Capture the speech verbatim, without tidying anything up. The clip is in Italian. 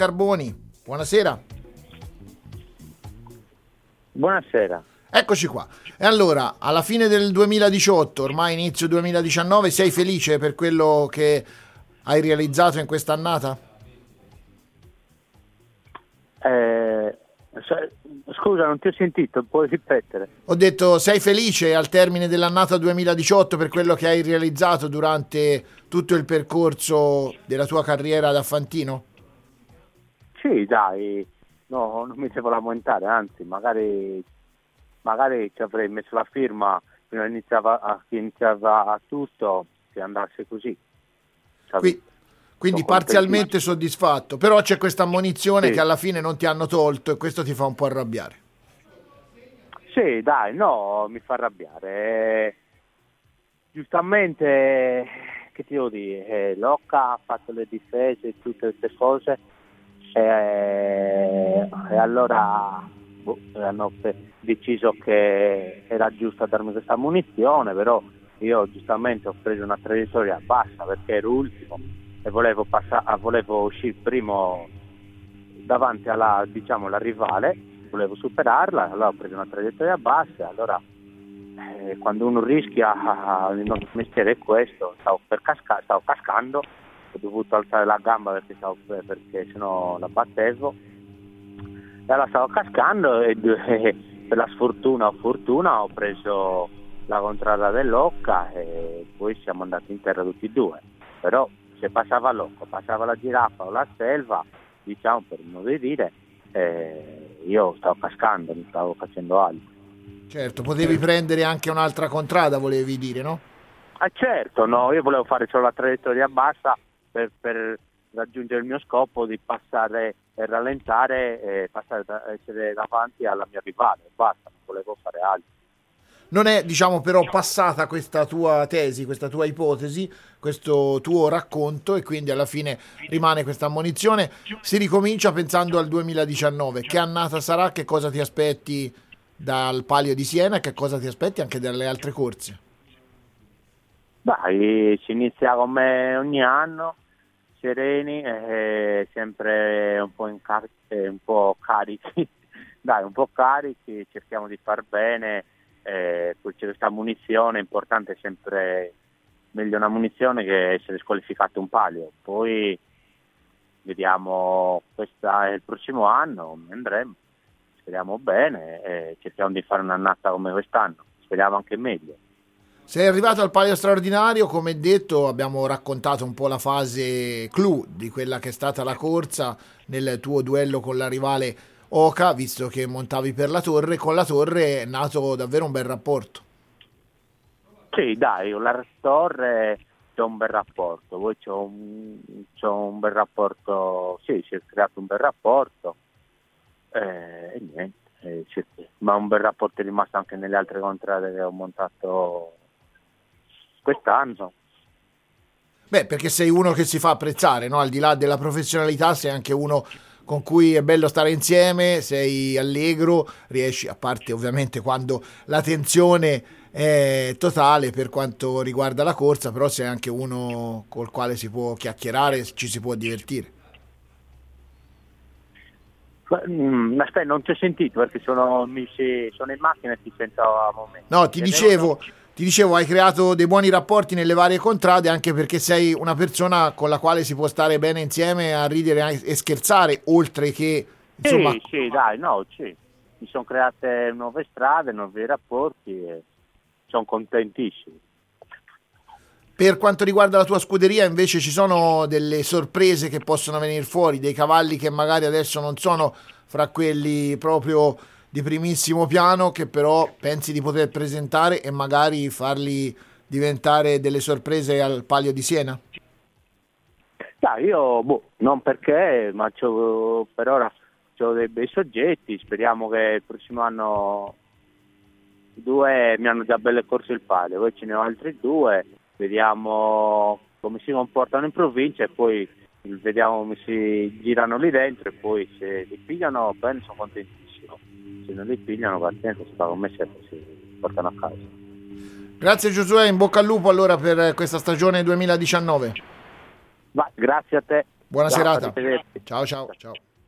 Carboni, buonasera. Buonasera. Eccoci qua. E allora, alla fine del duemiladiciotto, ormai inizio duemiladiciannove, sei felice per quello che hai realizzato in quest'annata? Eh, scusa, non ti ho sentito, puoi ripetere? Ho detto, sei felice al termine dell'annata duemiladiciotto per quello che hai realizzato durante tutto il percorso della tua carriera da fantino? Sì, dai, no, non mi devo lamentare, anzi, magari, magari ci avrei messo la firma prima iniziava a, che iniziava tutto, se andasse così. Qui, quindi parzialmente soddisfatto, però c'è questa ammonizione sì. che alla fine non ti hanno tolto e questo ti fa un po' arrabbiare. Sì, dai, no, mi fa arrabbiare. Giustamente, che ti devo dire, eh, Locca ha fatto le difese e tutte queste cose e, e allora boh, hanno deciso che era giusto darmi questa munizione, però io giustamente ho preso una traiettoria bassa perché ero ultimo e volevo, passa- volevo uscire primo davanti alla, diciamo, la rivale, volevo superarla, allora ho preso una traiettoria bassa, allora eh, quando uno rischia, il nostro mestiere è questo, stavo, per casca- stavo cascando, ho dovuto alzare la gamba perché, stavo, perché sennò la battevo, e allora stavo cascando e, e per la sfortuna o fortuna ho preso la contrada dell'Occa e poi siamo andati in terra tutti e due, però se passava l'Occa, passava la giraffa o la selva, diciamo per modo di dire, eh, io stavo cascando, non stavo facendo altro. Certo, potevi prendere anche un'altra contrada, volevi dire, no? Ah certo, no, io volevo fare solo la traiettoria bassa per, per raggiungere il mio scopo di passare e rallentare e passare da, essere davanti alla mia rivale, basta, non volevo fare altro. Non è, diciamo, però passata questa tua tesi, questa tua ipotesi, questo tuo racconto e quindi alla fine rimane questa ammonizione. Si ricomincia pensando al duemiladiciannove. Che annata sarà? Che cosa ti aspetti dal Palio di Siena e che cosa ti aspetti anche dalle altre corse? Dai, si inizia come ogni anno, sereni, e sempre un po', in car- un po' carichi, dai, un po' carichi, cerchiamo di far bene. Eh, poi c'è questa munizione, importante, sempre meglio una munizione che essere squalificato un palio. Poi vediamo, questa è il prossimo anno, andremo, speriamo bene e cerchiamo di fare un'annata come quest'anno, speriamo anche meglio. Sei arrivato al palio straordinario, come detto abbiamo raccontato un po' la fase clou di quella che è stata la corsa nel tuo duello con la rivale Oca, visto che montavi per la torre. Con la torre è nato davvero un bel rapporto. Sì, dai, con la torre c'è un bel rapporto, poi c'è un, c'è un bel rapporto, sì, si è creato un bel rapporto eh, e niente, eh, sì, ma un bel rapporto è rimasto anche nelle altre contrade che ho montato quest'anno. Beh, perché sei uno che si fa apprezzare, no? Al di là della professionalità sei anche uno con cui è bello stare insieme, sei allegro, riesci, a parte ovviamente quando la tensione è totale per quanto riguarda la corsa, però sei anche uno col quale si può chiacchierare, ci si può divertire. Mm, aspetta, non ti ho sentito perché sono, mi si, sono in macchina e ti sento a momenti. No, ti dicevo... Ti dicevo, hai creato dei buoni rapporti nelle varie contrade anche perché sei una persona con la quale si può stare bene insieme a ridere e scherzare, oltre che, insomma... Sì, sì, dai, no, sì. Mi sono create nuove strade, nuovi rapporti e sono contentissimo. Per quanto riguarda la tua scuderia, invece, ci sono delle sorprese che possono venire fuori, dei cavalli che magari adesso non sono fra quelli proprio di primissimo piano, che però pensi di poter presentare e magari farli diventare delle sorprese al Palio di Siena? Dai, io, boh, non perché, ma c'ho, per ora ho dei bei soggetti, speriamo che il prossimo anno due mi hanno già belle corse il Palio, poi ce ne ho altri due, vediamo come si comportano in provincia e poi vediamo come si girano lì dentro e poi se li pigliano bene sono contentissimo. Se non li pigliano, pazienza, si fa con me sempre, si portano a casa. Grazie Giosuè, in bocca al lupo allora per questa stagione duemiladiciannove. Va, grazie a te. Buona Ciao, serata. arrivederci. Ciao ciao ciao.